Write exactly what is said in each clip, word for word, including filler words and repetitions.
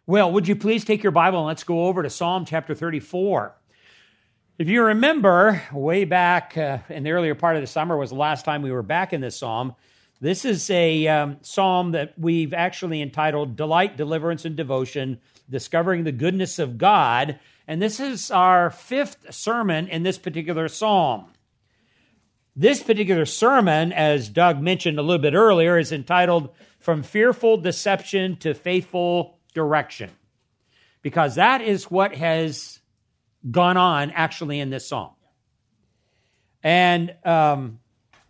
Well, would you please take your Bible and let's go over to Psalm chapter thirty-four. If you remember, way back uh, in the earlier part of the summer was the last time we were back in this psalm. This is a um, psalm that we've actually entitled Delight, Deliverance, and Devotion, Discovering the Goodness of God. And this is our fifth sermon in this particular psalm. This particular sermon, as Doug mentioned a little bit earlier, is entitled From Fearful Deception to Faithful Direction, because that is what has gone on actually in this psalm. And um,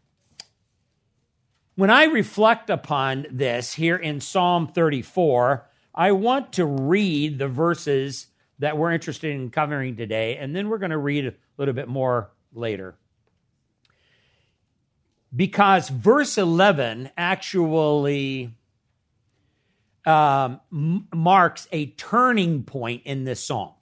when I reflect upon this here in Psalm thirty-four, I want to read the verses that we're interested in covering today, and then we're going to read a little bit more later. Because verse eleven actually um, m- marks a turning point in this psalm.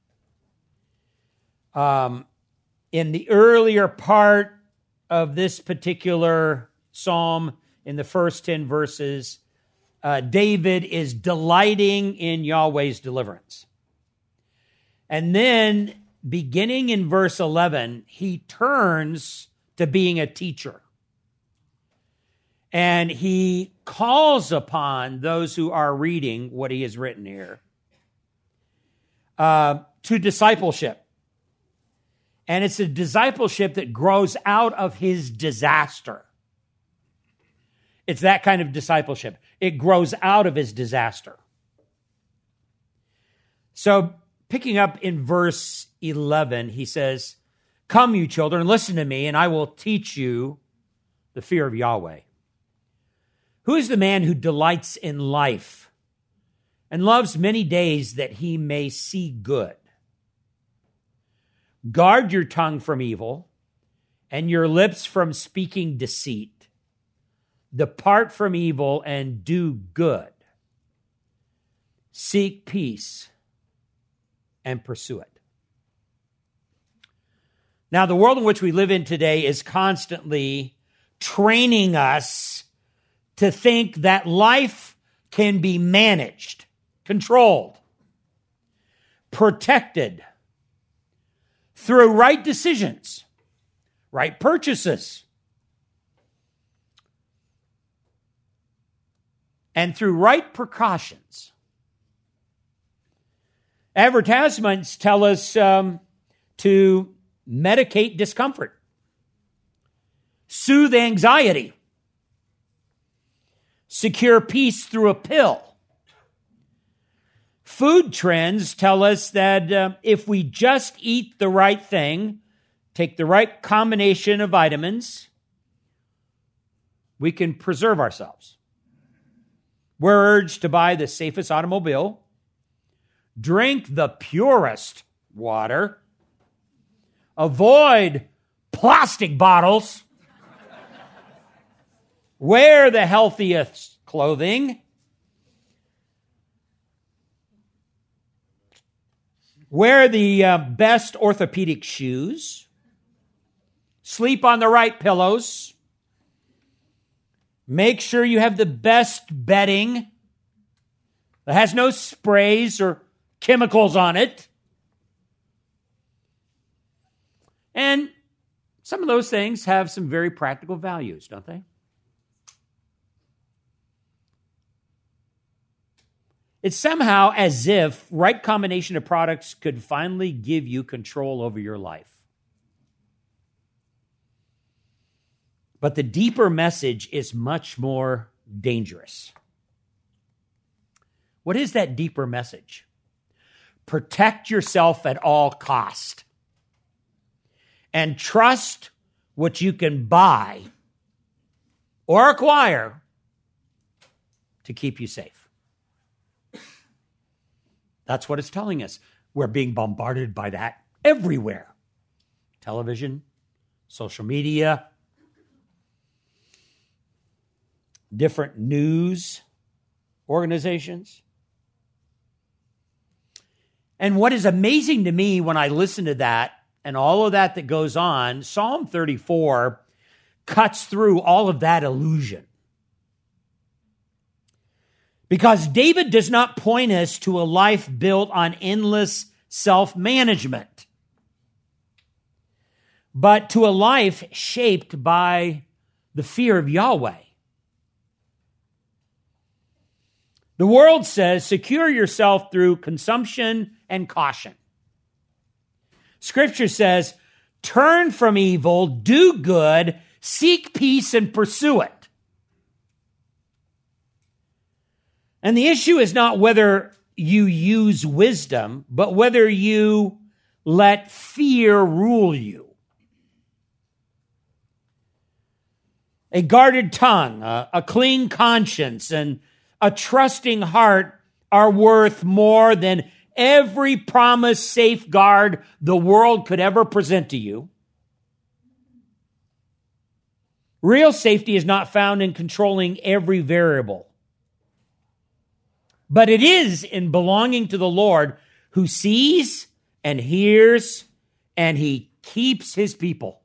Um, in the earlier part of this particular psalm, in the first ten verses, uh, David is delighting in Yahweh's deliverance. And then, beginning in verse eleven, he turns to being a teacher. And he calls upon those who are reading what he has written here uh, to discipleship. And it's a discipleship that grows out of his disaster. It's that kind of discipleship. It grows out of his disaster. So, picking up in verse eleven, he says, "Come, you children, listen to me, and I will teach you the fear of Yahweh. Who is the man who delights in life and loves many days that he may see good? Guard your tongue from evil and your lips from speaking deceit. Depart from evil and do good. Seek peace and pursue it." Now, the world in which we live in today is constantly training us to think that life can be managed, controlled, protected through right decisions, right purchases, and through right precautions. Advertisements tell us um, to medicate discomfort, soothe anxiety, secure peace through a pill. Food trends tell us that uh, if we just eat the right thing, take the right combination of vitamins, we can preserve ourselves. We're urged to buy the safest automobile, drink the purest water, avoid plastic bottles, wear the healthiest clothing, wear the uh, best orthopedic shoes, sleep on the right pillows, make sure you have the best bedding that has no sprays or chemicals on it. And some of those things have some very practical values, don't they? It's somehow as if right combination of products could finally give you control over your life. But the deeper message is much more dangerous. What is that deeper message? Protect yourself at all cost. And trust what you can buy or acquire to keep you safe. That's what it's telling us. We're being bombarded by that everywhere. Television, social media, different news organizations. And what is amazing to me when I listen to that and all of that that goes on, Psalm thirty-four cuts through all of that illusion. Because David does not point us to a life built on endless self-management, but to a life shaped by the fear of Yahweh. The world says, secure yourself through consumption and caution. Scripture says, turn from evil, do good, seek peace, and pursue it. And the issue is not whether you use wisdom, but whether you let fear rule you. A guarded tongue, a, a clean conscience, and a trusting heart are worth more than every promised safeguard the world could ever present to you. Real safety is not found in controlling every variable, but it is in belonging to the Lord, who sees and hears, and he keeps his people.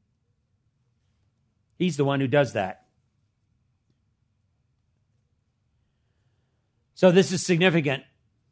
He's the one who does that. So this is significant.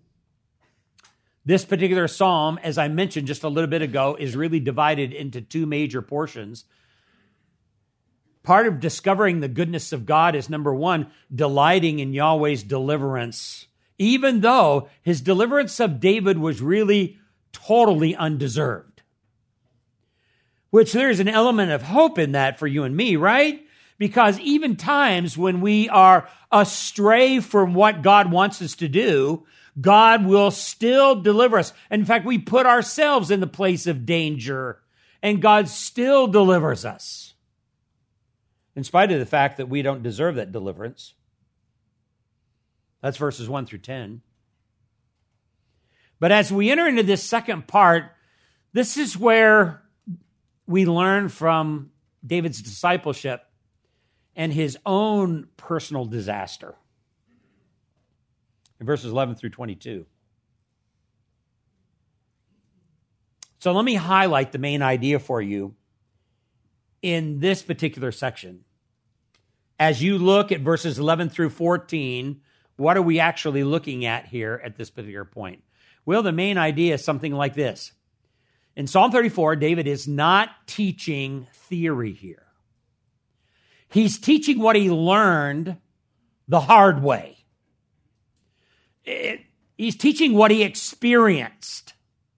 This particular psalm, as I mentioned just a little bit ago, is really divided into two major portions. Part of discovering the goodness of God is, number one, delighting in Yahweh's deliverance, even though his deliverance of David was really totally undeserved. Which there's an element of hope in that for you and me, right? Because even times when we are astray from what God wants us to do, God will still deliver us. In fact, we put ourselves in the place of danger, and God still delivers us, in spite of the fact that we don't deserve that deliverance. That's verses one through ten. But as we enter into this second part, this is where we learn from David's discipleship and his own personal disaster. In verses eleven through twenty-two. So let me highlight the main idea for you in this particular section. As you look at verses eleven through fourteen, what are we actually looking at here at this particular point? Well, the main idea is something like this. In Psalm thirty-four, David is not teaching theory here. He's teaching what he learned the hard way. It, he's teaching what he experienced.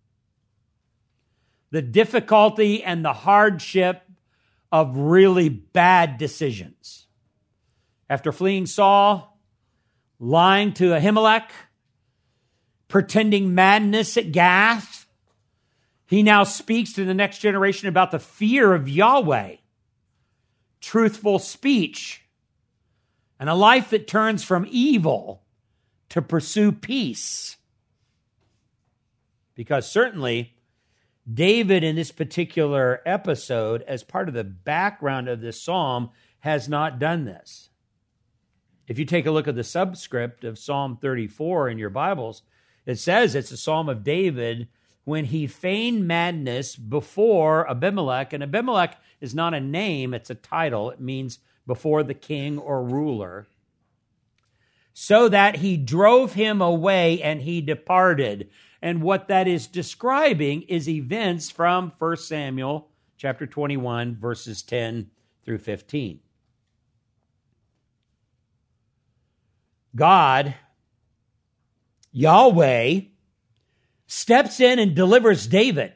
The difficulty and the hardship of really bad decisions. After fleeing Saul, lying to Ahimelech, pretending madness at Gath, he now speaks to the next generation about the fear of Yahweh, truthful speech, and a life that turns from evil to pursue peace. Because certainly, David in this particular episode, as part of the background of this psalm, has not done this. If you take a look at the subscript of Psalm thirty-four in your Bibles, it says it's a psalm of David when he feigned madness before Abimelech. And Abimelech is not a name, it's a title. It means before the king or ruler. So that he drove him away and he departed. And what that is describing is events from First Samuel chapter twenty-one, verses ten through fifteen. God, Yahweh, steps in and delivers David.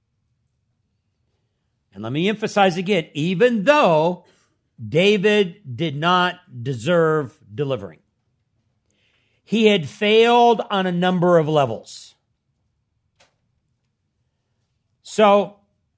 And let me emphasize again, even though David did not deserve delivering. He had failed on a number of levels. So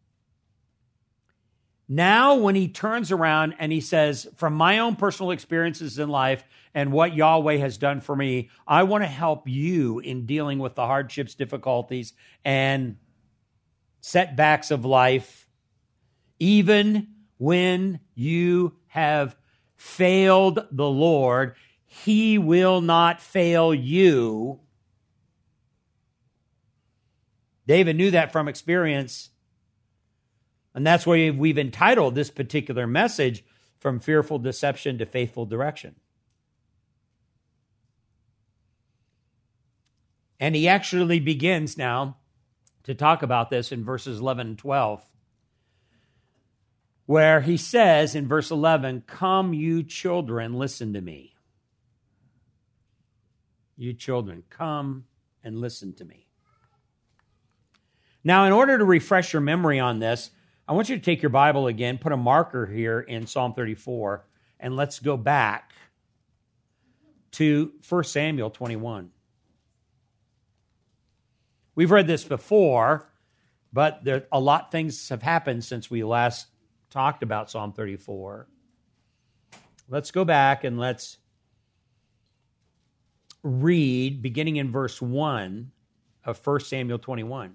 now when he turns around and he says, from my own personal experiences in life and what Yahweh has done for me, I want to help you in dealing with the hardships, difficulties, and setbacks of life, even when you have failed the Lord. He will not fail you. David knew that from experience. And that's why we've entitled this particular message, From Fearful Deception to Faithful Direction. And he actually begins now to talk about this in verses eleven and twelve, where he says in verse eleven, "Come, you children, listen to me." You children, come and listen to me. Now, in order to refresh your memory on this, I want you to take your Bible again, put a marker here in Psalm thirty-four, and let's go back to First Samuel twenty-one. We've read this before, but there, a lot of things have happened since we last talked about Psalm thirty-four. Let's go back and let's read, beginning in verse one of First Samuel twenty-one.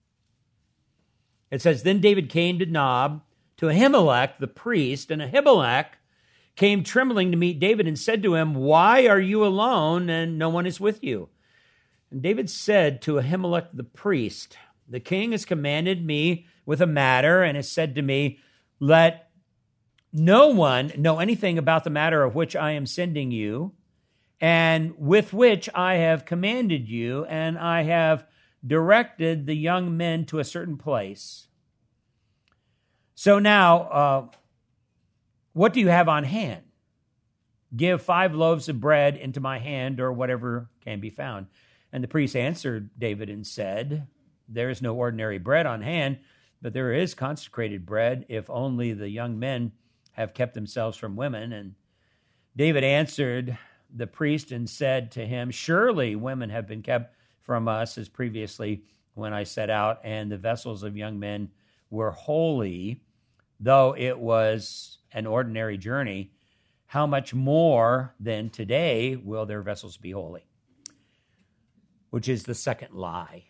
It says, "Then David came to Nob, to Ahimelech the priest, and Ahimelech came trembling to meet David and said to him, 'Why are you alone and no one is with you?' And David said to Ahimelech the priest, 'The king has commanded me with a matter and has said to me, let no one know anything about the matter of which I am sending you and with which I have commanded you, and I have directed the young men to a certain place. So now, uh, what do you have on hand? Give five loaves of bread into my hand, or whatever can be found.' And the priest answered David and said, 'There is no ordinary bread on hand, but there is consecrated bread, if only the young men have kept themselves from women.' And David answered the priest and said to him, 'Surely women have been kept from us as previously when I set out, and the vessels of young men were holy, though it was an ordinary journey. How much more then today will their vessels be holy?'" Which is the second lie.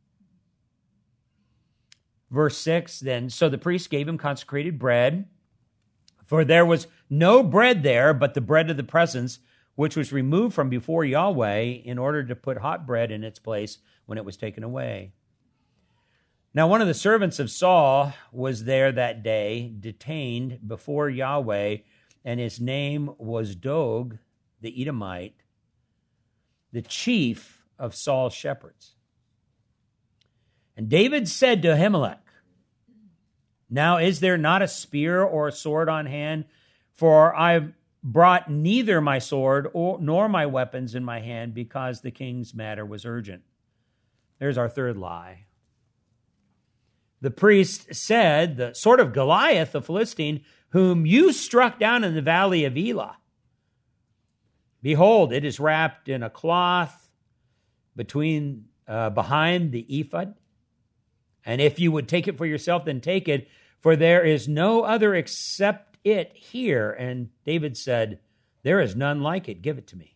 Verse six, then, "So the priest gave him consecrated bread, for there was no bread there but the bread of the presence, which was removed from before Yahweh in order to put hot bread in its place when it was taken away. Now one of the servants of Saul was there that day, detained before Yahweh, and his name was Dog the Edomite, the chief of Saul's shepherds. And David said to Ahimelech, 'Now is there not a spear or a sword on hand? For I brought neither my sword or, nor my weapons in my hand, because the king's matter was urgent.'" There's our third lie. The priest said, "The sword of Goliath, the Philistine, whom you struck down in the valley of Elah. Behold, it is wrapped in a cloth between uh, behind the ephod. And if you would take it for yourself, then take it, for there is no other except it here." And David said, "There is none like it. Give it to me."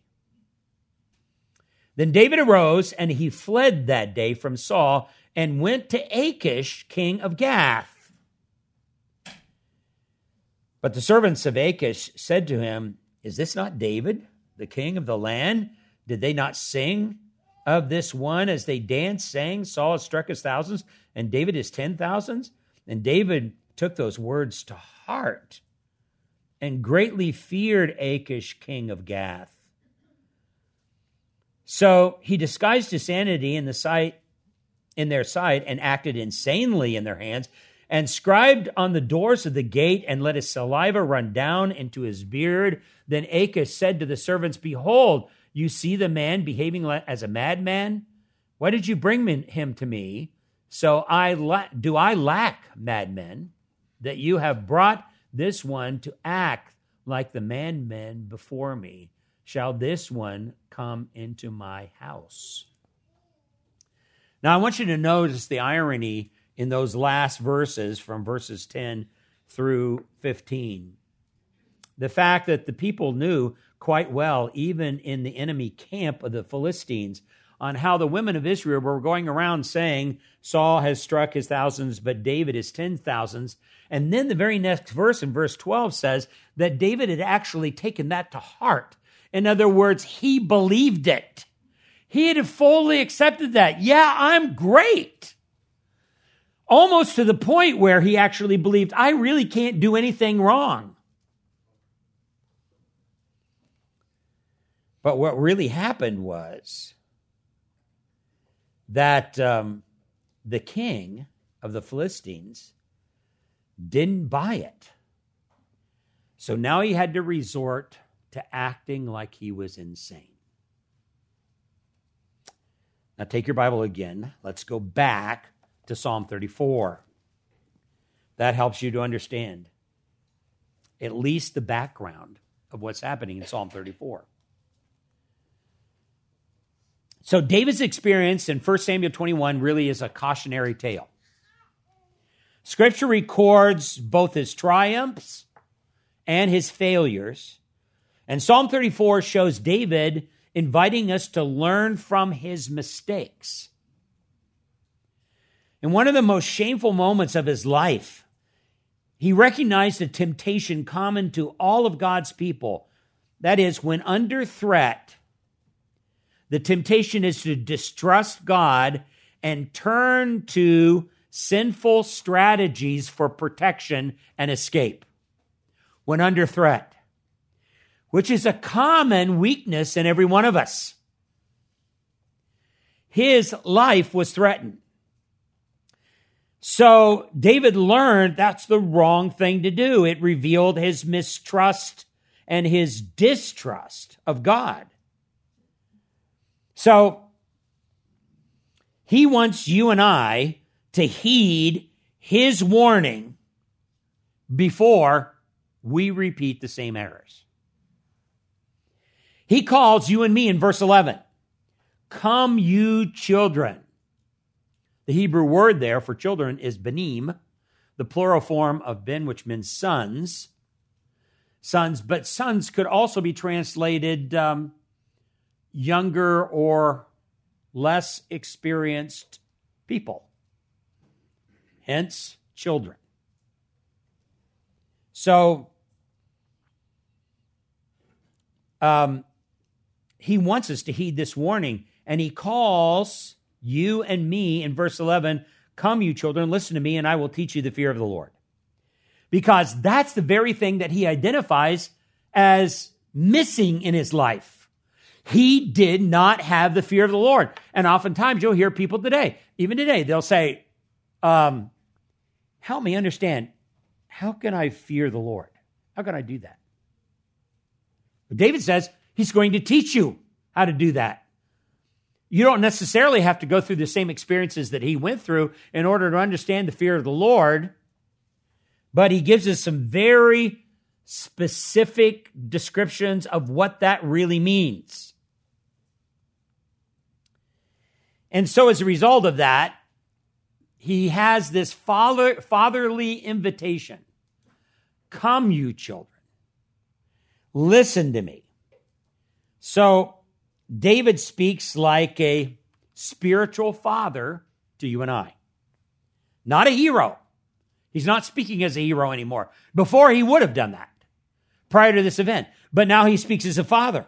Then David arose, and he fled that day from Saul and went to Achish, king of Gath. But the servants of Achish said to him, "Is this not David, the king of the land? Did they not sing of this one as they danced, saying, 'Saul has struck his thousands, and David his ten thousands?' And David took those words to heart and greatly feared Achish, king of Gath. So he disguised his sanity in the sight, in their sight, and acted insanely in their hands, and scribed on the doors of the gate, and let his saliva run down into his beard. Then Achish said to the servants, 'Behold, you see the man behaving as a madman? Why did you bring him to me? So I la- do I lack madmen, that you have brought this one to act like the madmen before me? Shall this one come into my house?'" Now I want you to notice the irony in those last verses from verses ten through fifteen. The fact that the people knew quite well, even in the enemy camp of the Philistines, on how the women of Israel were going around saying, "Saul has struck his thousands, but David his ten thousands." And then the very next verse, in verse twelve, says that David had actually taken that to heart. In other words, he believed it. He had fully accepted that. Yeah, I'm great. Almost to the point where he actually believed, I really can't do anything wrong. But what really happened was that um, the king of the Philistines didn't buy it. So now he had to resort to acting like he was insane. Now take your Bible again. Let's go back to Psalm thirty-four. That helps you to understand at least the background of what's happening in Psalm thirty-four. So David's experience in First Samuel twenty-one really is a cautionary tale. Scripture records both his triumphs and his failures. And Psalm thirty-four shows David inviting us to learn from his mistakes. In one of the most shameful moments of his life, he recognized a temptation common to all of God's people. That is, when under threat, the temptation is to distrust God and turn to sinful strategies for protection and escape when under threat, which is a common weakness in every one of us. His life was threatened. So David learned that's the wrong thing to do. It revealed his mistrust and his distrust of God. So he wants you and I to heed his warning before we repeat the same errors. He calls you and me in verse eleven, "Come, you children." The Hebrew word there for children is benim, the plural form of ben, which means sons. Sons, but sons could also be translated um, younger or less experienced people. Hence, children. So, um, he wants us to heed this warning, and he calls you and me in verse eleven, "Come, you children, listen to me, and I will teach you the fear of the Lord." Because that's the very thing that he identifies as missing in his life. He did not have the fear of the Lord. And oftentimes you'll hear people today, even today, they'll say, um, help me understand, how can I fear the Lord? How can I do that? But David says he's going to teach you how to do that. You don't necessarily have to go through the same experiences that he went through in order to understand the fear of the Lord, but he gives us some very specific descriptions of what that really means. And so as a result of that, he has this father, fatherly invitation. Come, you children. Listen to me. So David speaks like a spiritual father to you and I. Not a hero. He's not speaking as a hero anymore. Before, he would have done that prior to this event. But now he speaks as a father.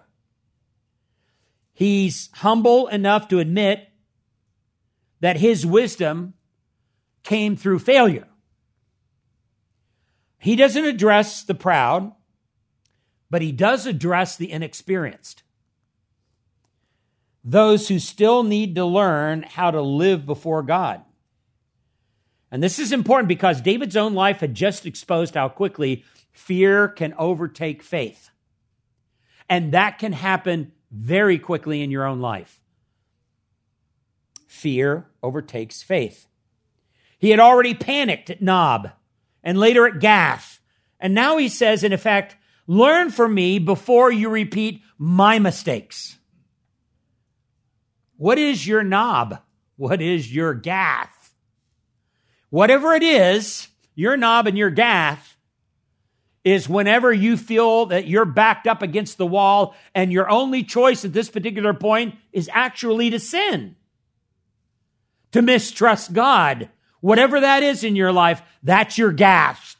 He's humble enough to admit that his wisdom came through failure. He doesn't address the proud, but he does address the inexperienced. Those who still need to learn how to live before God. And this is important because David's own life had just exposed how quickly fear can overtake faith. And that can happen very quickly in your own life. Fear overtakes faith. He had already panicked at Nob and later at Gath. And now he says, in effect, learn from me before you repeat my mistakes. What is your Nob? What is your Gath? Whatever it is, your Nob and your Gath is whenever you feel that you're backed up against the wall and your only choice at this particular point is actually to sin, to mistrust God. Whatever that is in your life, that's your Gath.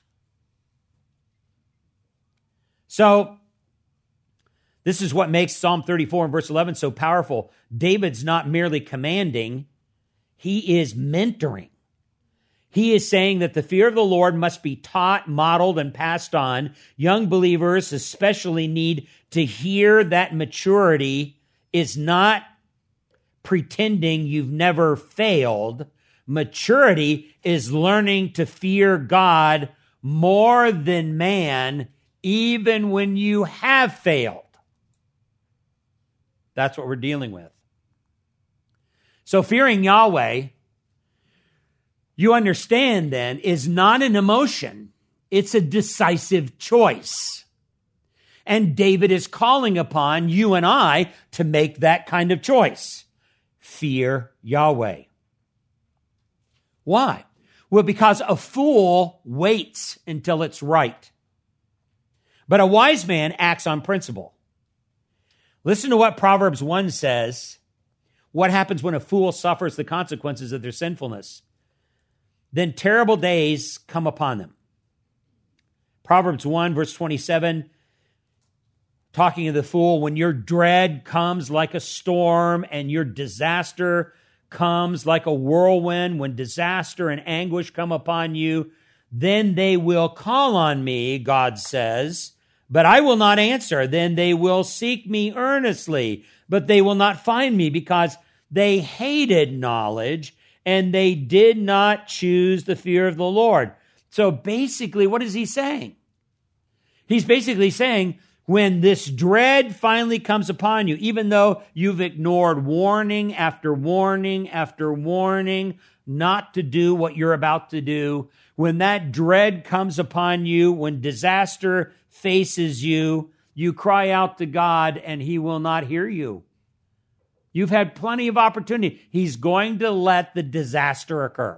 So, this is what makes Psalm thirty-four and verse eleven so powerful. David's not merely commanding, he is mentoring. He is saying that the fear of the Lord must be taught, modeled, and passed on. Young believers especially need to hear that maturity is not pretending you've never failed. Maturity is learning to fear God more than man, even when you have failed. That's what we're dealing with. So fearing Yahweh, you understand then, is not an emotion. It's a decisive choice. And David is calling upon you and I to make that kind of choice. Fear Yahweh. Why? Well, because a fool waits until it's right. But a wise man acts on principle. Listen to what Proverbs one says. What happens when a fool suffers the consequences of their sinfulness? Then terrible days come upon them. Proverbs one, verse twenty-seven, talking of the fool, when your dread comes like a storm and your disaster comes like a whirlwind, when disaster and anguish come upon you, then they will call on me, God says, but I will not answer. Then they will seek me earnestly, but they will not find me, because they hated knowledge and they did not choose the fear of the Lord. So basically, what is he saying? He's basically saying, when this dread finally comes upon you, even though you've ignored warning after warning after warning not to do what you're about to do, when that dread comes upon you, when disaster faces you, you cry out to God and he will not hear you. You've had plenty of opportunity. He's going to let the disaster occur.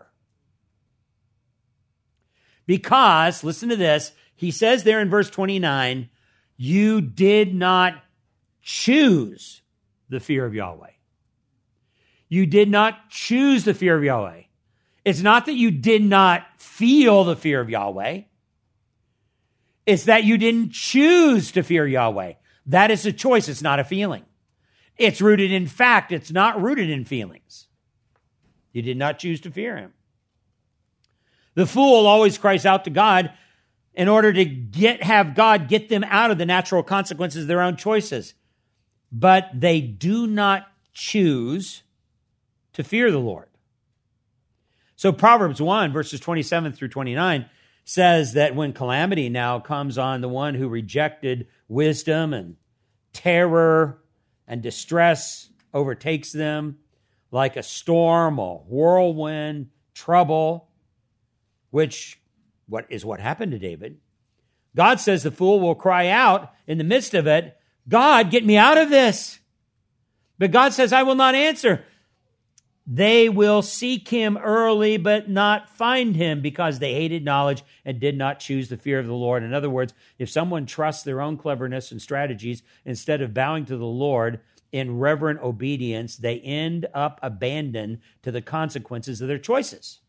Because, listen to this, he says there in verse twenty-nine, you did not choose the fear of Yahweh. You did not choose the fear of Yahweh. It's not that you did not feel the fear of Yahweh. It's that you didn't choose to fear Yahweh. That is a choice. It's not a feeling. It's rooted in fact. It's not rooted in feelings. You did not choose to fear him. The fool always cries out to God in order to get have God get them out of the natural consequences of their own choices. But they do not choose to fear the Lord. So Proverbs one, verses twenty-seven through twenty-nine, says that when calamity now comes on the one who rejected wisdom, and terror and distress overtakes them like a storm, a whirlwind, trouble, which what is what happened to David. God says the fool will cry out in the midst of it, God, get me out of this. But God says, I will not answer. They will seek him early, but not find him, because they hated knowledge and did not choose the fear of the Lord. In other words, if someone trusts their own cleverness and strategies instead of bowing to the Lord in reverent obedience, they end up abandoned to the consequences of their choices.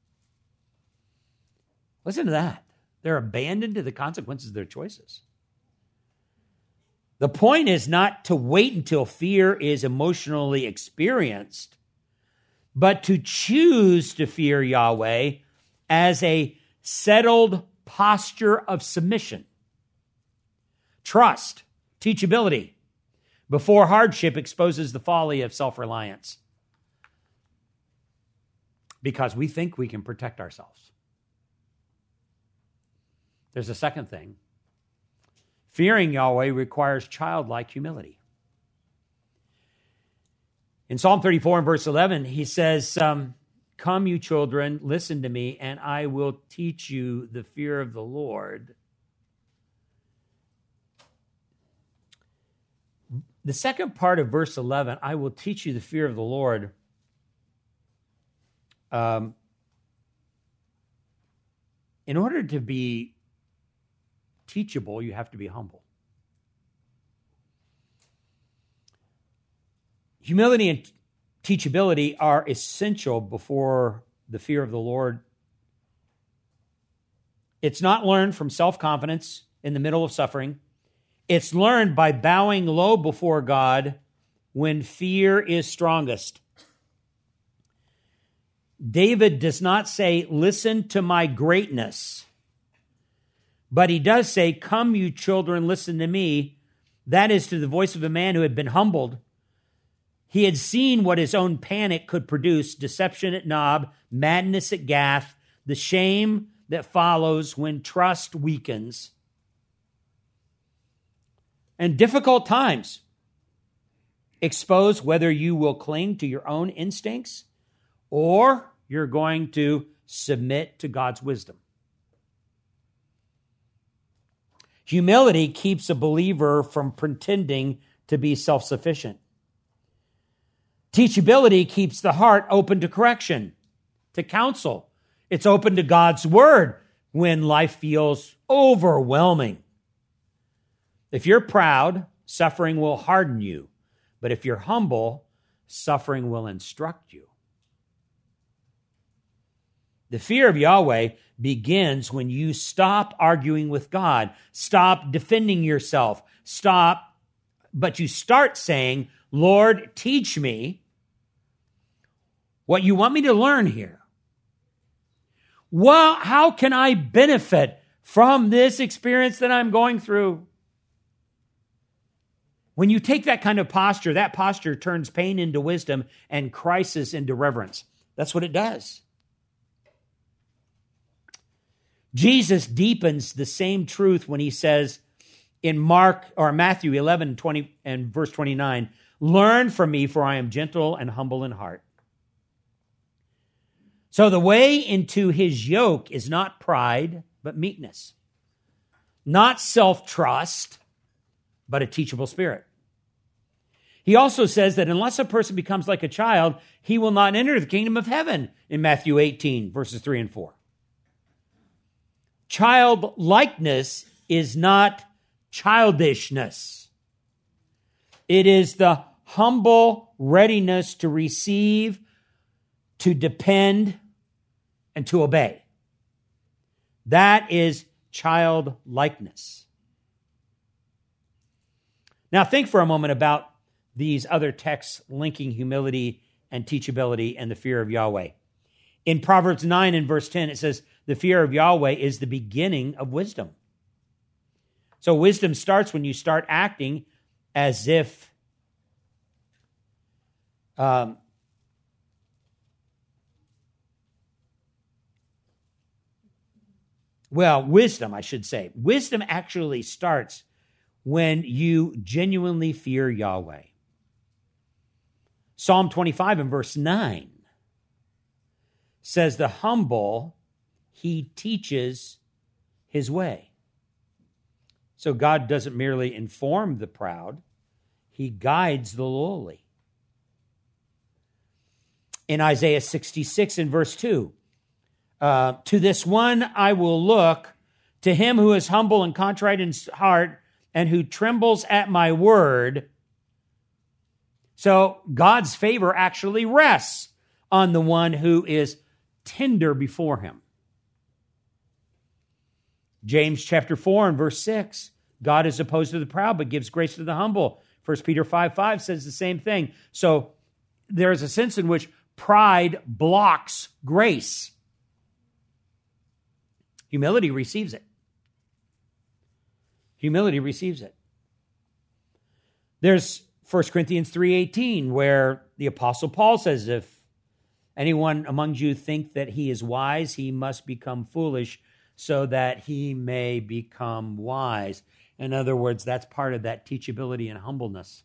Listen to that. They're abandoned to the consequences of their choices. The point is not to wait until fear is emotionally experienced, but to choose to fear Yahweh as a settled posture of submission, trust, teachability, before hardship exposes the folly of self-reliance, because we think we can protect ourselves. There's a second thing. Fearing Yahweh requires childlike humility. In Psalm thirty-four and verse eleven, he says, um, come, you children, listen to me, and I will teach you the fear of the Lord. The second part of verse eleven, I will teach you the fear of the Lord, um, in order to be teachable, you have to be humble. Humility and teachability are essential before the fear of the Lord. It's not learned from self-confidence in the middle of suffering. It's learned by bowing low before God when fear is strongest. David does not say, listen to my greatness. But he does say, come, you children, listen to me. That is to the voice of a man who had been humbled. He had seen what his own panic could produce: deception at Nob, madness at Gath, the shame that follows when trust weakens, and difficult times expose whether you will cling to your own instincts or you're going to submit to God's wisdom. Humility keeps a believer from pretending to be self-sufficient. Teachability keeps the heart open to correction, to counsel. It's open to God's word when life feels overwhelming. If you're proud, suffering will harden you. But if you're humble, suffering will instruct you. The fear of Yahweh begins when you stop arguing with God, stop defending yourself, stop, but you start saying, Lord, teach me what you want me to learn here. Well, how can I benefit from this experience that I'm going through? When you take that kind of posture, that posture turns pain into wisdom and crisis into reverence. That's what it does. Jesus deepens the same truth when he says in Mark or Matthew eleven, twenty and verse twenty-nine, learn from me, for I am gentle and humble in heart. So the way into his yoke is not pride, but meekness. Not self-trust, but a teachable spirit. He also says that unless a person becomes like a child, he will not enter the kingdom of heaven in Matthew eighteen, verses three and four. Childlikeness is not childishness. It is the humble readiness to receive, to depend, and to obey. That is childlikeness. Now think for a moment about these other texts linking humility and teachability and the fear of Yahweh. In Proverbs nine and verse ten, it says, the fear of Yahweh is the beginning of wisdom. So wisdom starts when you start acting as if um, well, wisdom, I should say. Wisdom actually starts when you genuinely fear Yahweh. Psalm twenty-five and verse nine says, the humble he teaches his way. So God doesn't merely inform the proud, he guides the lowly. In Isaiah sixty-six and verse two, uh, to this one I will look, to him who is humble and contrite in heart and who trembles at my word. So God's favor actually rests on the one who is tender before him. James chapter four and verse six, God is opposed to the proud, but gives grace to the humble. First Peter five five says the same thing. So there's a sense in which pride blocks grace. Humility receives it. Humility receives it. There's First Corinthians three eighteen, where the Apostle Paul says, if anyone among you think that he is wise, he must become foolish so that he may become wise. In other words, that's part of that teachability and humbleness.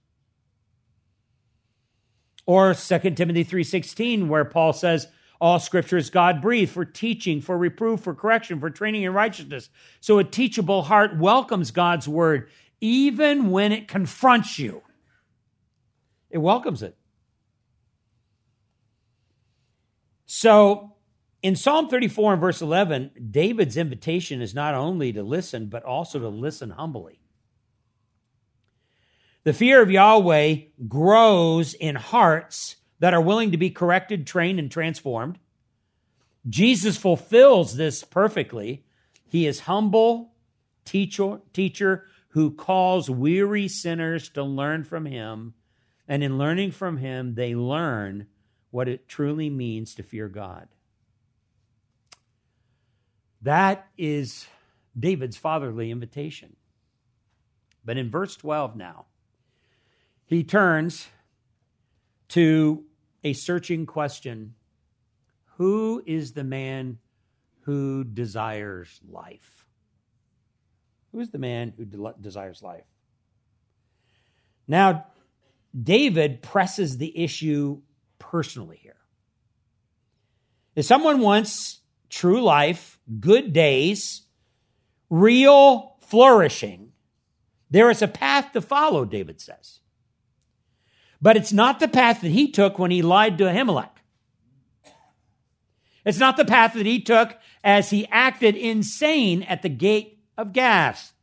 Or Second Timothy three sixteen, where Paul says, all scripture is God-breathed for teaching, for reproof, for correction, for training in righteousness. So a teachable heart welcomes God's word, even when it confronts you. It welcomes it. So in Psalm thirty-four and verse eleven, David's invitation is not only to listen, but also to listen humbly. The fear of Yahweh grows in hearts that are willing to be corrected, trained, and transformed. Jesus fulfills this perfectly. He is humble teacher, teacher who calls weary sinners to learn from him. And in learning from him, they learn what it truly means to fear God. That is David's fatherly invitation. But in verse twelve now, he turns to a searching question: who is the man who desires life? Who is the man who de- desires life? Now, David presses the issue personally here. If someone wants true life, good days, real flourishing, there is a path to follow, David says. But it's not the path that he took when he lied to Ahimelech. It's not the path that he took as he acted insane at the gate of Gath.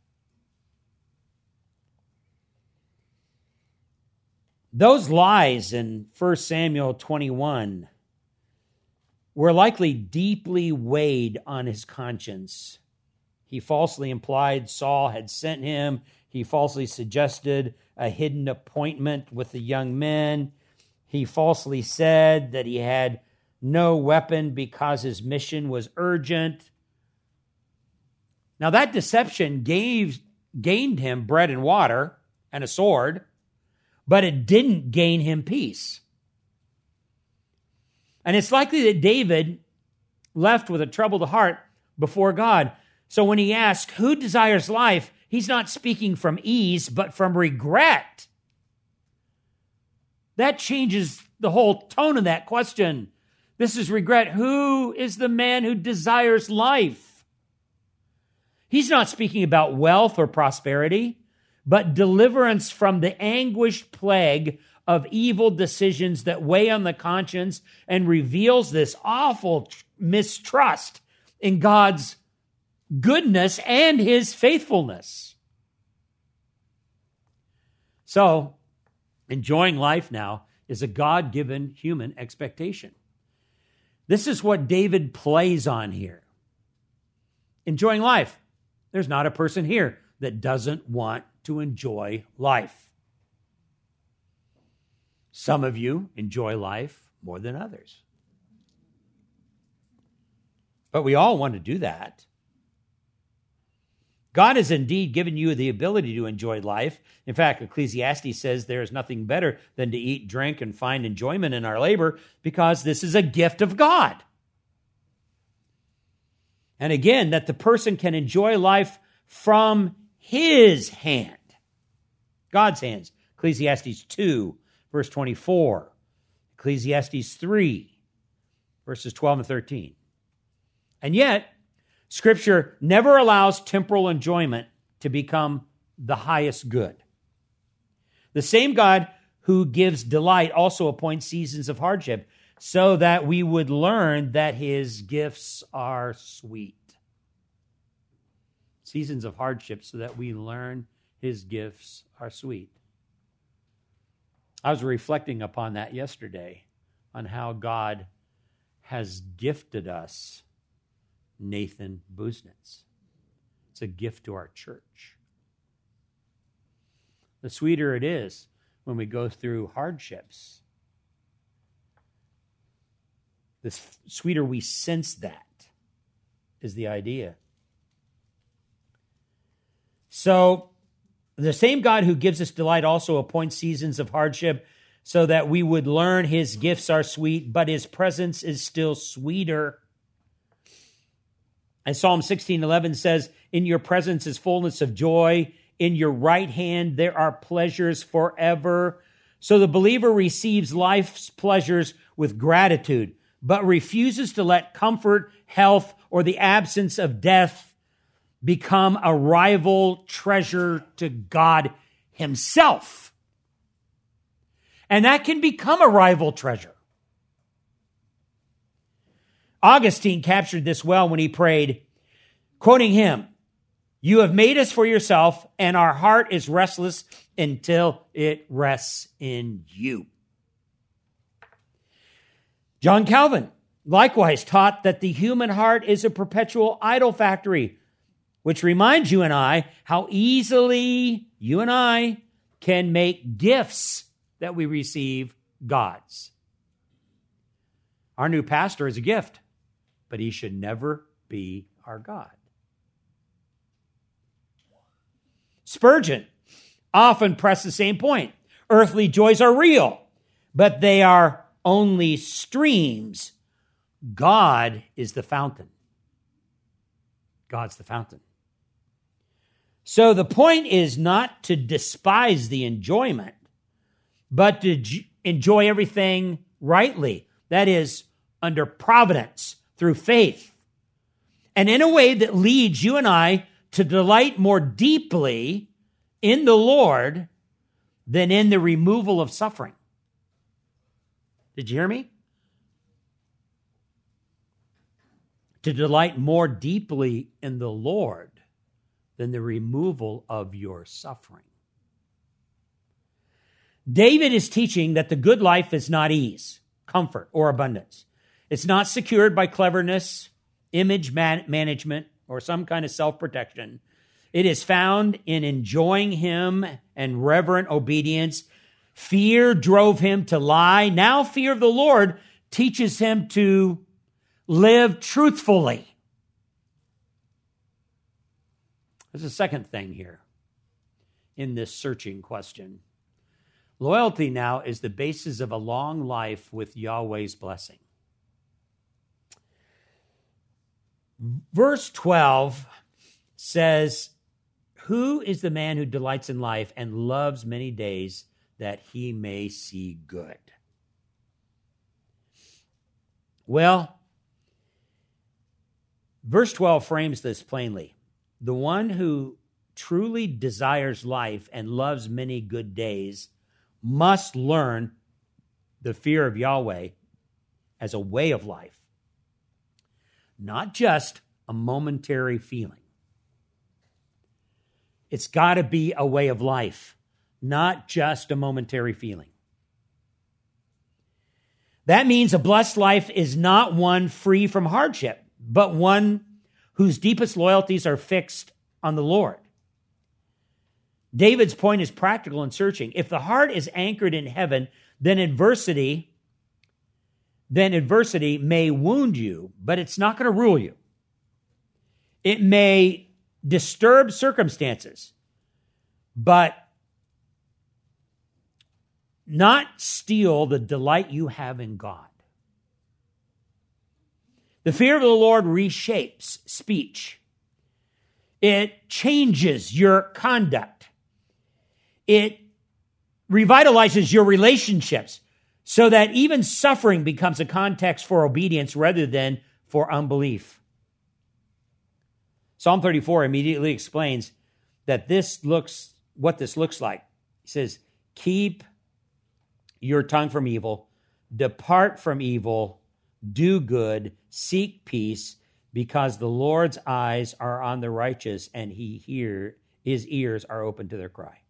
Those lies in First Samuel twenty-one were likely deeply weighed on his conscience. He falsely implied Saul had sent him. He falsely suggested a hidden appointment with the young men. He falsely said that he had no weapon because his mission was urgent. Now that deception gave, gained him bread and water and a sword, but it didn't gain him peace. And it's likely that David left with a troubled heart before God. So when he asks, who desires life, he's not speaking from ease, but from regret. That changes the whole tone of that question. This is regret. Who is the man who desires life? He's not speaking about wealth or prosperity, but deliverance from the anguished plague of evil decisions that weigh on the conscience and reveals this awful mistrust in God's goodness and his faithfulness. So, enjoying life now is a God-given human expectation. This is what David plays on here. Enjoying life. There's not a person here that doesn't want to enjoy life. Some of you enjoy life more than others. But we all want to do that. God has indeed given you the ability to enjoy life. In fact, Ecclesiastes says there is nothing better than to eat, drink, and find enjoyment in our labor because this is a gift of God. And again, that the person can enjoy life from his hand, God's hands. Ecclesiastes two, verse twenty-four. Ecclesiastes three, verses twelve and thirteen. And yet, Scripture never allows temporal enjoyment to become the highest good. The same God who gives delight also appoints seasons of hardship so that we would learn that his gifts are sweet. Seasons of hardship so that we learn his gifts are sweet. I was reflecting upon that yesterday, on how God has gifted us Nathan Busenitz. It's a gift to our church. The sweeter it is when we go through hardships, the sweeter we sense that is the idea. So, the same God who gives us delight also appoints seasons of hardship so that we would learn his gifts are sweet, but his presence is still sweeter. And Psalm sixteen eleven says, in your presence is fullness of joy. In your right hand there are pleasures forever. So the believer receives life's pleasures with gratitude, but refuses to let comfort, health, or the absence of death become a rival treasure to God himself. And that can become a rival treasure. Augustine captured this well when he prayed, quoting him, you have made us for yourself, and our heart is restless until it rests in you. John Calvin likewise taught that the human heart is a perpetual idol factory, which reminds you and I how easily you and I can make gifts that we receive gods. Our new pastor is a gift, but he should never be our God. Spurgeon often pressed the same point. Earthly joys are real, but they are only streams. God is the fountain. God's the fountain. So the point is not to despise the enjoyment, but to j- enjoy everything rightly. That is, under providence, through faith. And in a way that leads you and I to delight more deeply in the Lord than in the removal of suffering. Did you hear me? To delight more deeply in the Lord than the removal of your suffering. David is teaching that the good life is not ease, comfort, or abundance. It's not secured by cleverness, image man- management, or some kind of self-protection. It is found in enjoying him and reverent obedience. Fear drove him to lie. Now fear of the Lord teaches him to live truthfully. There's a second thing here in this searching question. Loyalty now is the basis of a long life with Yahweh's blessing. Verse twelve says, "Who is the man who delights in life and loves many days that he may see good?" Well, verse twelve frames this plainly. The one who truly desires life and loves many good days must learn the fear of Yahweh as a way of life, not just a momentary feeling. It's got to be a way of life, not just a momentary feeling. That means a blessed life is not one free from hardship, but one whose deepest loyalties are fixed on the Lord. David's point is practical and searching. If the heart is anchored in heaven, then adversity, then adversity may wound you, but it's not going to rule you. It may disturb circumstances, but not steal the delight you have in God. The fear of the Lord reshapes speech. It changes your conduct. It revitalizes your relationships so that even suffering becomes a context for obedience rather than for unbelief. Psalm thirty-four immediately explains that this looks, what this looks like. It says, "Keep your tongue from evil, depart from evil, do good, seek peace, because the Lord's eyes are on the righteous, and he hear his ears are open to their cry."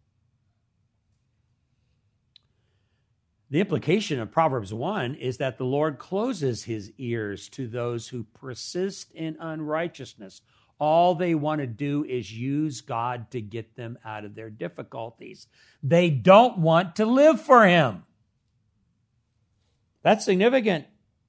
The implication of Proverbs one is that the Lord closes his ears to those who persist in unrighteousness. All they want to do is use God to get them out of their difficulties. They don't want to live for him. That's significant.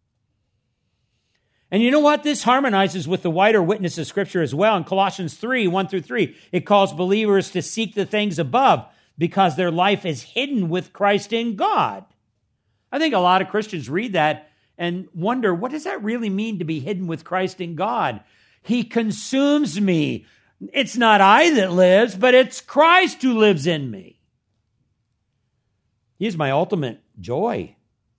And you know what? This harmonizes with the wider witness of Scripture as well. In Colossians three, one through three, it calls believers to seek the things above because their life is hidden with Christ in God. I think a lot of Christians read that and wonder, what does that really mean to be hidden with Christ in God? He consumes me. It's not I that lives, but it's Christ who lives in me. He is my ultimate joy.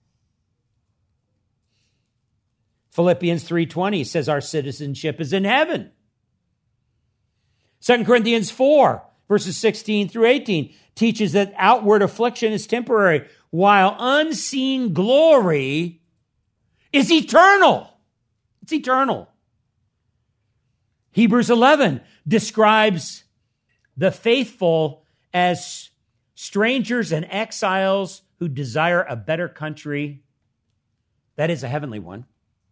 Philippians three twenty says our citizenship is in heaven. Second Corinthians four, verses sixteen through eighteen, teaches that outward affliction is temporary, while unseen glory is eternal. It's eternal. Hebrews eleven describes the faithful as strangers and exiles who desire a better country, that is a heavenly one.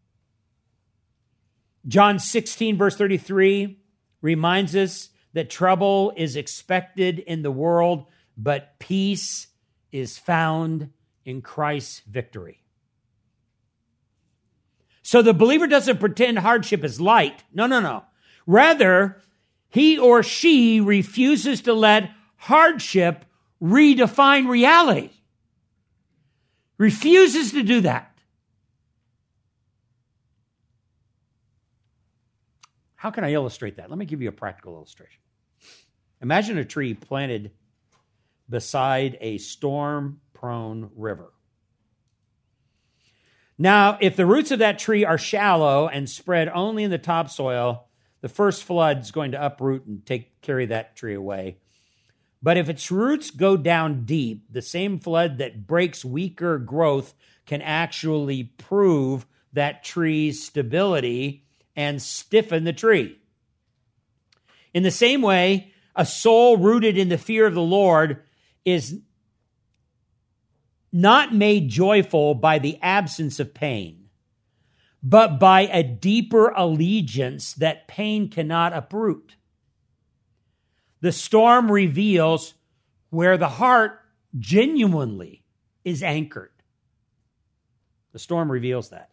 John sixteen, verse thirty-three reminds us that trouble is expected in the world, but peace is found in Christ's victory. So the believer doesn't pretend hardship is light. No, no, no. Rather, he or she refuses to let hardship redefine reality. refuses to do that. How can I illustrate that? Let me give you a practical illustration. Imagine a tree planted beside a storm-prone river. Now, if the roots of that tree are shallow and spread only in the topsoil, the first flood is going to uproot and take carry that tree away. But if its roots go down deep, the same flood that breaks weaker growth can actually prove that tree's stability and stiffen the tree. In the same way, a soul rooted in the fear of the Lord is not made joyful by the absence of pain, but by a deeper allegiance that pain cannot uproot. The storm reveals where the heart genuinely is anchored. The storm reveals that.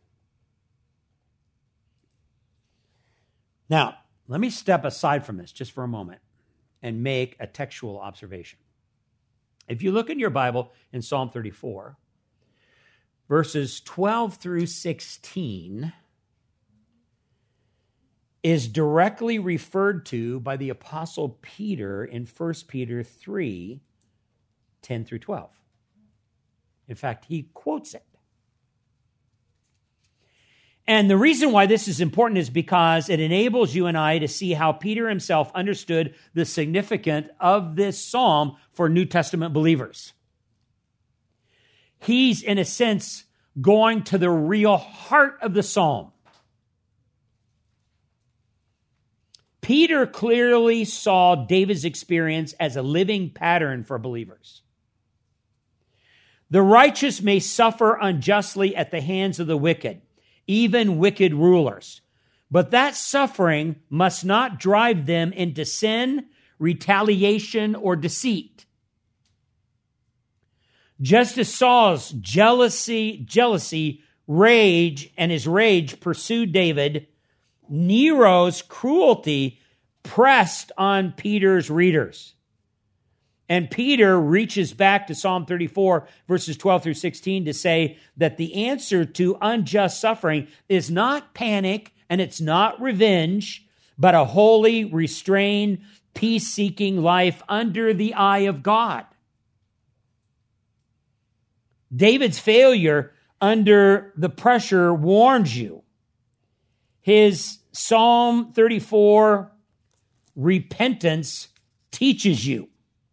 Now, let me step aside from this just for a moment and make a textual observation. If you look in your Bible in Psalm thirty-four, verses twelve through sixteen is directly referred to by the Apostle Peter in First Peter three, ten through twelve. In fact, he quotes it. And the reason why this is important is because it enables you and I to see how Peter himself understood the significance of this psalm for New Testament believers. He's, in a sense, going to the real heart of the psalm. Peter clearly saw David's experience as a living pattern for believers. The righteous may suffer unjustly at the hands of the wicked, even wicked rulers. But that suffering must not drive them into sin, retaliation, or deceit. Just as Saul's jealousy, jealousy, rage, and his rage pursued David, Nero's cruelty pressed on Peter's readers. And Peter reaches back to Psalm thirty-four, verses twelve through sixteen, to say that the answer to unjust suffering is not panic and it's not revenge, but a holy, restrained, peace-seeking life under the eye of God. David's failure under the pressure warns you. His Psalm thirty-four repentance teaches you.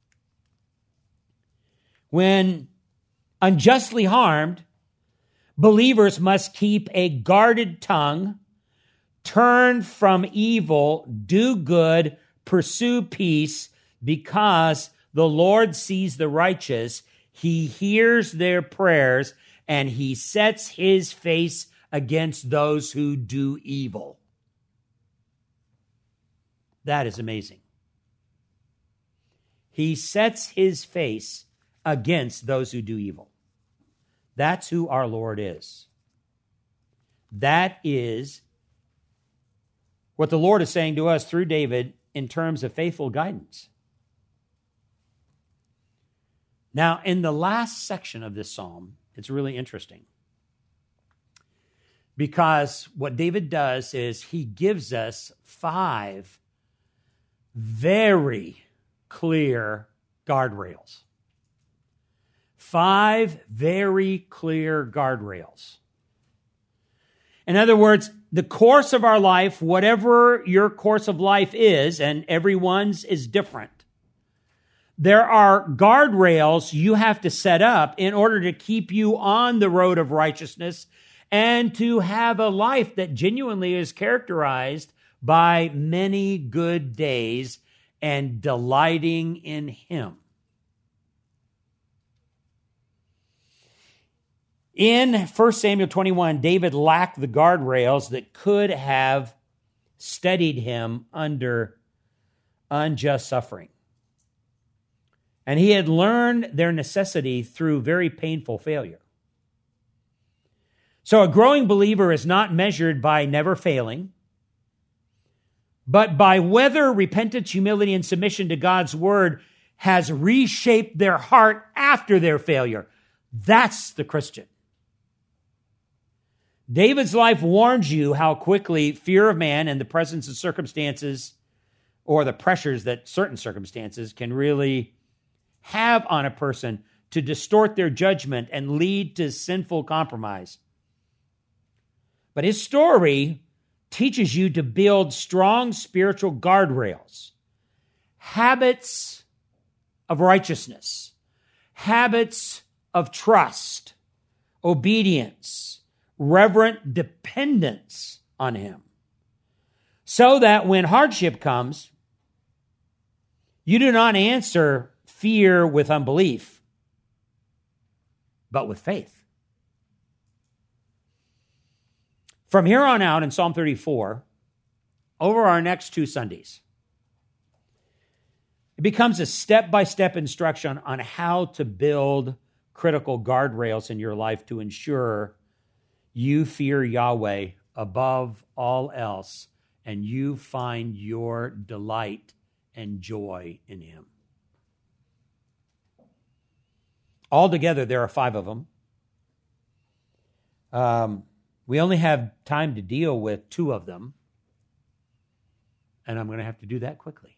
When unjustly harmed, believers must keep a guarded tongue, turn from evil, do good, pursue peace, because the Lord sees the righteous. He hears their prayers, and he sets his face against those who do evil. That is amazing. He sets his face against those who do evil. That's who our Lord is. That is what the Lord is saying to us through David in terms of faithful guidance. Now, in the last section of this psalm, it's really interesting, because what David does is he gives us five very clear guardrails. Five very clear guardrails. In other words, the course of our life, whatever your course of life is, and everyone's is different, there are guardrails you have to set up in order to keep you on the road of righteousness and to have a life that genuinely is characterized by many good days and delighting in Him. In First Samuel twenty-one, David lacked the guardrails that could have steadied him under unjust suffering. And he had learned their necessity through very painful failure. So a growing believer is not measured by never failing, but by whether repentance, humility, and submission to God's word has reshaped their heart after their failure. That's the Christian. David's life warns you how quickly fear of man and the presence of circumstances or the pressures that certain circumstances can really have on a person to distort their judgment and lead to sinful compromise. But his story teaches you to build strong spiritual guardrails, habits of righteousness, habits of trust, obedience, reverent dependence on him, so that when hardship comes, you do not answer fear with unbelief, but with faith. From here on out in Psalm thirty-four, over our next two Sundays, it becomes a step-by-step instruction on how to build critical guardrails in your life to ensure you fear Yahweh above all else and you find your delight and joy in him. Altogether, there are five of them. Um, we only have time to deal with two of them, and I'm going to have to do that quickly.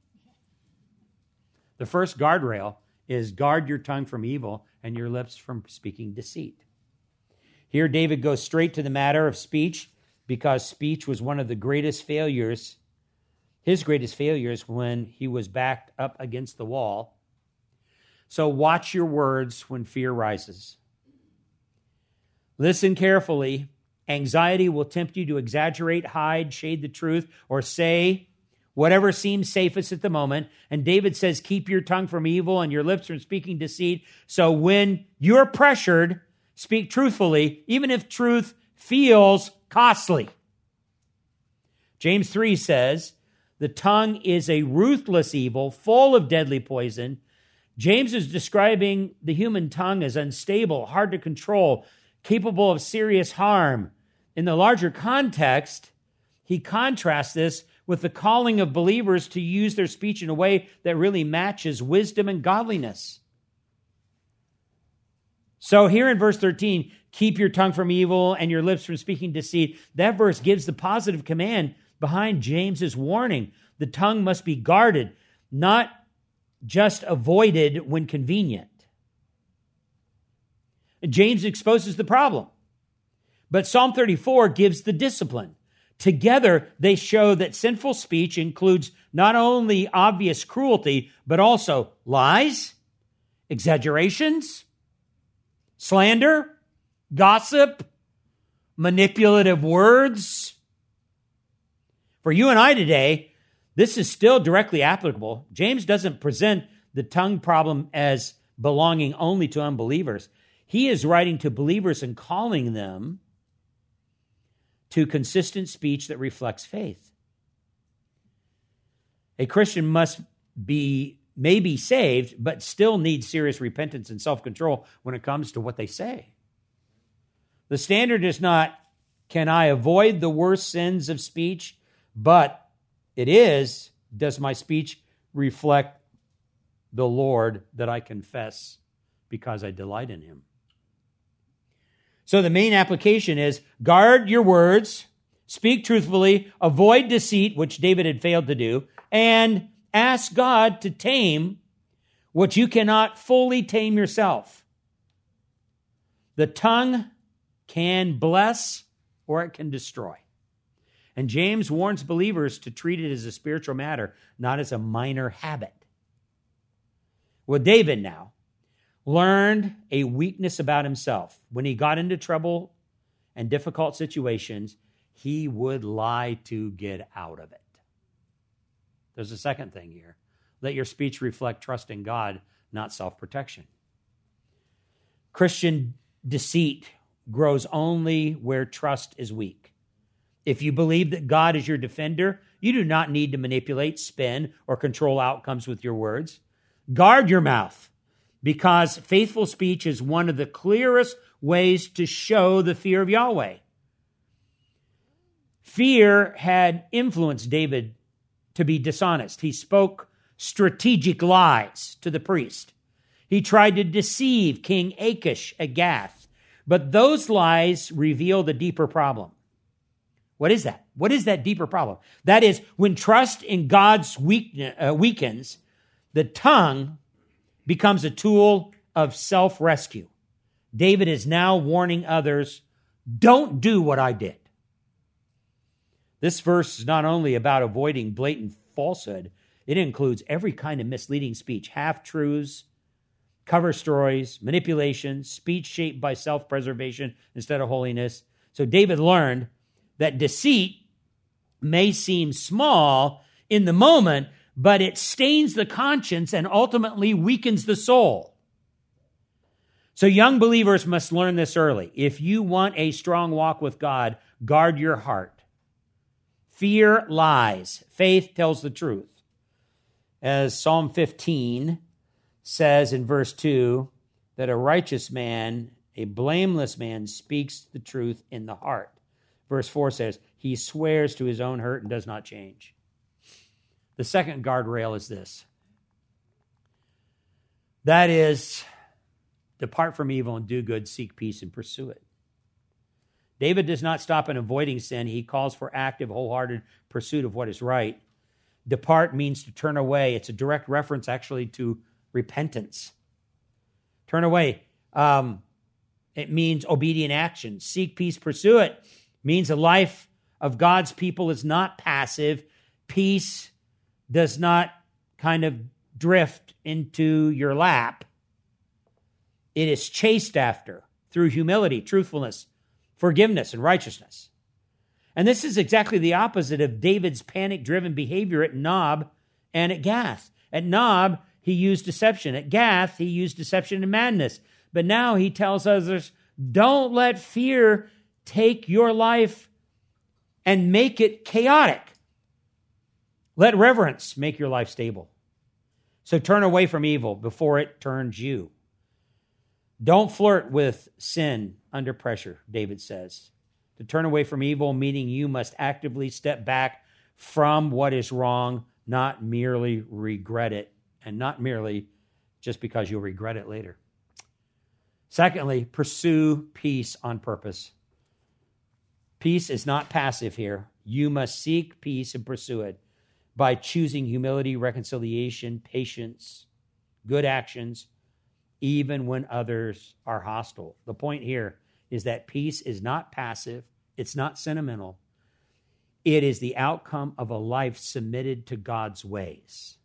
The first guardrail is guard your tongue from evil and your lips from speaking deceit. Here, David goes straight to the matter of speech because speech was one of the greatest failures, his greatest failures when he was backed up against the wall. So watch your words when fear rises. Listen carefully. Anxiety will tempt you to exaggerate, hide, shade the truth, or say whatever seems safest at the moment. And David says, keep your tongue from evil and your lips from speaking deceit. So when you're pressured, speak truthfully, even if truth feels costly. James three says, the tongue is a ruthless evil, full of deadly poison. James is describing the human tongue as unstable, hard to control, capable of serious harm. In the larger context, he contrasts this with the calling of believers to use their speech in a way that really matches wisdom and godliness. So here in verse thirteen, keep your tongue from evil and your lips from speaking deceit. That verse gives the positive command behind James's warning. The tongue must be guarded, not just avoided when convenient. James exposes the problem, but Psalm thirty-four gives the discipline. Together, they show that sinful speech includes not only obvious cruelty, but also lies, exaggerations, slander, gossip, manipulative words. For you and I today, this is still directly applicable. James doesn't present the tongue problem as belonging only to unbelievers. He is writing to believers and calling them to consistent speech that reflects faith. A Christian must be, may be saved, but still needs serious repentance and self-control when it comes to what they say. The standard is not, can I avoid the worst sins of speech? But it is, does my speech reflect the Lord that I confess because I delight in him? So the main application is guard your words, speak truthfully, avoid deceit, which David had failed to do, and ask God to tame what you cannot fully tame yourself. The tongue can bless or it can destroy. And James warns believers to treat it as a spiritual matter, not as a minor habit. Well, David now learned a weakness about himself. When he got into trouble and difficult situations, he would lie to get out of it. There's a second thing here. Let your speech reflect trust in God, not self-protection. Christian deceit grows only where trust is weak. If you believe that God is your defender, you do not need to manipulate, spin, or control outcomes with your words. Guard your mouth, because faithful speech is one of the clearest ways to show the fear of Yahweh. Fear had influenced David to be dishonest. He spoke strategic lies to the priest. He tried to deceive King Achish at Gath. But those lies reveal the deeper problem. What is that? What is that deeper problem? That is, when trust in God's weakness, uh, weakens, the tongue becomes a tool of self-rescue. David is now warning others, don't do what I did. This verse is not only about avoiding blatant falsehood, it includes every kind of misleading speech, half-truths, cover stories, manipulation, speech shaped by self-preservation instead of holiness. So David learned that deceit may seem small in the moment, but it stains the conscience and ultimately weakens the soul. So young believers must learn this early. If you want a strong walk with God, guard your heart. Fear lies. Faith tells the truth. As Psalm fifteen says in verse two, that a righteous man, a blameless man, speaks the truth in the heart. Verse four says, he swears to his own hurt and does not change. The second guardrail is this. That is, depart from evil and do good, seek peace and pursue it. David does not stop in avoiding sin. He calls for active, wholehearted pursuit of what is right. Depart means to turn away. It's a direct reference, actually, to repentance. Turn away. Um, it means obedient action. Seek peace, pursue it. Means a life of God's people is not passive. Peace does not kind of drift into your lap. It is chased after through humility, truthfulness, forgiveness, and righteousness. And this is exactly the opposite of David's panic-driven behavior at Nob and at Gath. At Nob, he used deception. At Gath, he used deception and madness. But now he tells others, don't let fear take your life and make it chaotic. Let reverence make your life stable. So turn away from evil before it turns you. Don't flirt with sin under pressure, David says. To turn away from evil, meaning you must actively step back from what is wrong, not merely regret it, and not merely just because you'll regret it later. Secondly, pursue peace on purpose. Peace is not passive here. You must seek peace and pursue it by choosing humility, reconciliation, patience, good actions, even when others are hostile. The point here is that peace is not passive. It's not sentimental. It is the outcome of a life submitted to God's ways.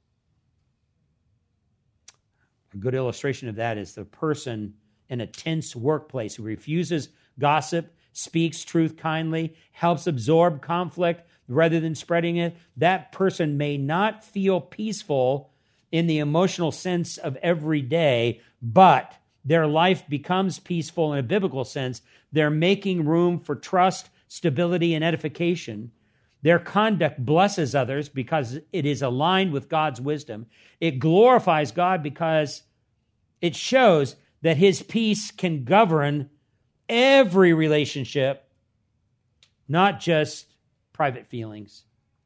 A good illustration of that is the person in a tense workplace who refuses gossip, speaks truth kindly, helps absorb conflict rather than spreading it. That person may not feel peaceful in the emotional sense of every day, but their life becomes peaceful in a biblical sense. They're making room for trust, stability, and edification. Their conduct blesses others because it is aligned with God's wisdom. It glorifies God because it shows that his peace can govern every relationship, not just private feelings.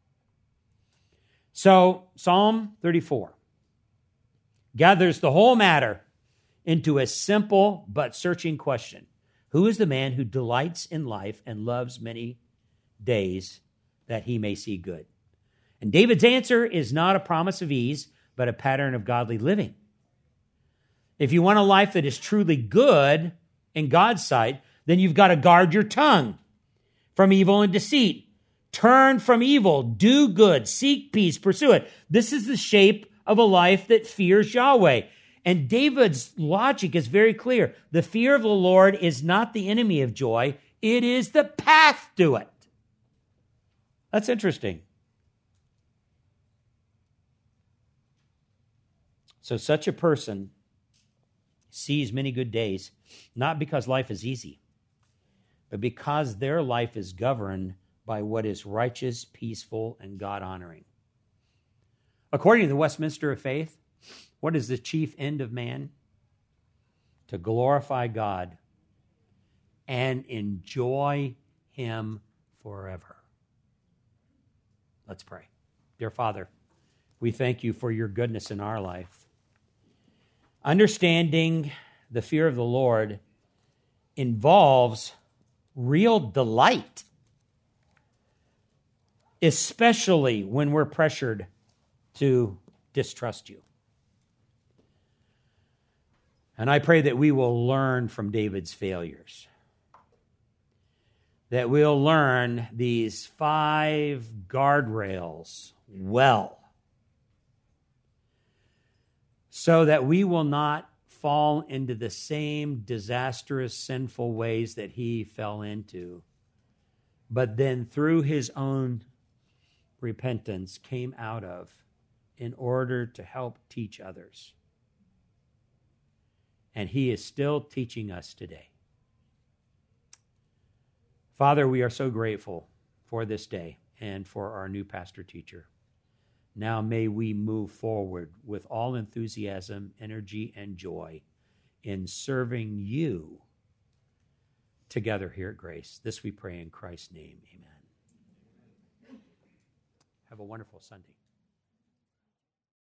So, Psalm thirty-four gathers the whole matter into a simple but searching question. Who is the man who delights in life and loves many days that he may see good? And David's answer is not a promise of ease, but a pattern of godly living. If you want a life that is truly good in God's sight, then you've got to guard your tongue from evil and deceit. Turn from evil, do good, seek peace, pursue it. This is the shape of a life that fears Yahweh. And David's logic is very clear. The fear of the Lord is not the enemy of joy. It is the path to it. That's interesting. So such a person sees many good days, not because life is easy, but because their life is governed by what is righteous, peaceful, and God-honoring. According to the Westminster of Faith, what is the chief end of man? To glorify God and enjoy him forever. Let's pray. Dear Father, we thank you for your goodness in our life. Understanding the fear of the Lord involves real delight, especially when we're pressured to distrust you. And I pray that we will learn from David's failures, that we'll learn these five guardrails well, so that we will not fall into the same disastrous, sinful ways that he fell into, but then through his own repentance came out of in order to help teach others. And he is still teaching us today. Father, we are so grateful for this day and for our new pastor teacher. Now may we move forward with all enthusiasm, energy, and joy in serving you together here at Grace. This we pray in Christ's name. Amen. Have a wonderful Sunday.